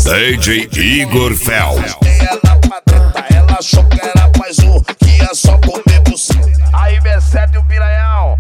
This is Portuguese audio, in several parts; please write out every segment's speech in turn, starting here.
DJ Igor Fel. Ela pra treta, ela achou que era mais um, que ia só comer buceta. Aí B7 o piranhão,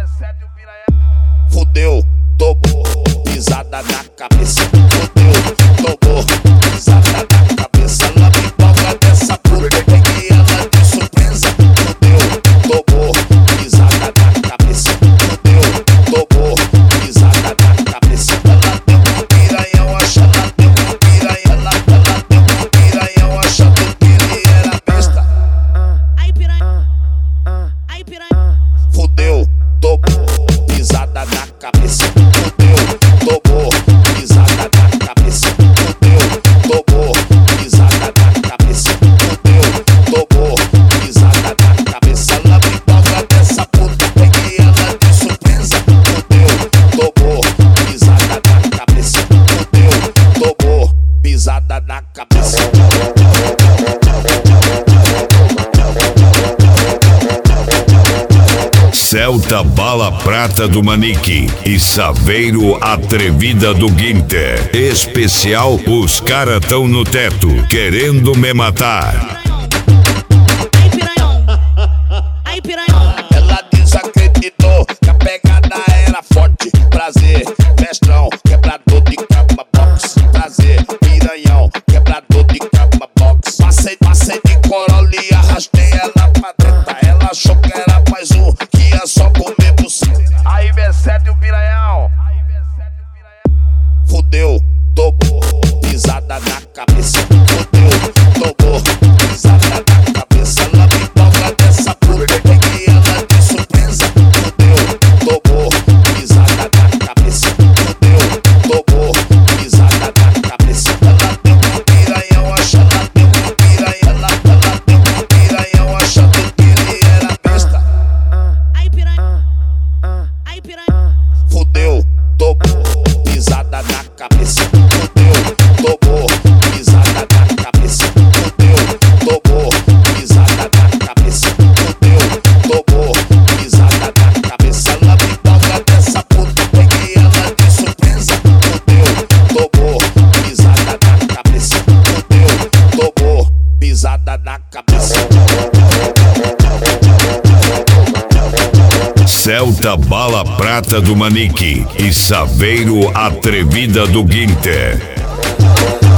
fudeu, tomou, pisada na cabeça. Fudeu, tomou, pisada na cabeça. Ela me toca dessa puta, peguei ela de surpresa. Fudeu, tomou, pisada na cabeça. Fudeu, tomou, pisada na cabeça. Ela deu um piranhão, acha, ela deu um piranhão. Ela deu um piranhão, achando que ele era besta. Aí piranha, aí piranha. Fudeu, tomou, pisada na cabeça. Fudeu, tomou, pisada na cabeça. Fudeu, tomou, pisada na cabeça. Fudeu, tomou, pisada na cabeça. Ela me toca dessa puta, peguei ela de surpresa. Fudeu, tomou, pisada na cabeça. Fudeu, tomou, pisada na cabeça. Celta Bala Prata do Manique e Saveiro Atrevida do Guinter. Especial, os cara tão no teto, querendo me matar. Aí piranhão, aí piranhão. Ela desacreditou que a pegada era forte. Prazer, mestrão, quebrador de cama box. Prazer, piranhão, quebrador de cama box. Passei de Corolla e arrastei ela pra treta. Ela achou que era mais um, que ia só comer buceta. Aí B7 o piranhão, fudeu, tomou, pisada na cabeça. Fudeu, tomou, pisada na cabeça. Ela me toca dessa puta, peguei ela de surpresa. Fudeu, tomou, pisada na cabeça. Fudeu, tomou, pisada na cabeça. Ela deu um piranhão, acha, ela deu um piranhão. Ela deu um piranhão, achando que ele era besta. Aí piranha, aí piranha. Fudeu, tomou, pisada na cabeça. Fudeu, tomou, pisada na cabeça. Fudeu, tomou, pisada na cabeça. Fudeu, tomou, pisada na cabeça. Ela me toca dessa puta, peguei ela de surpresa. Fudeu, tomou, pisada na cabeça. Fudeu, tomou, pisada na cabeça. Celta Bala Prata do Manique e Saveiro Atrevida do Guinter.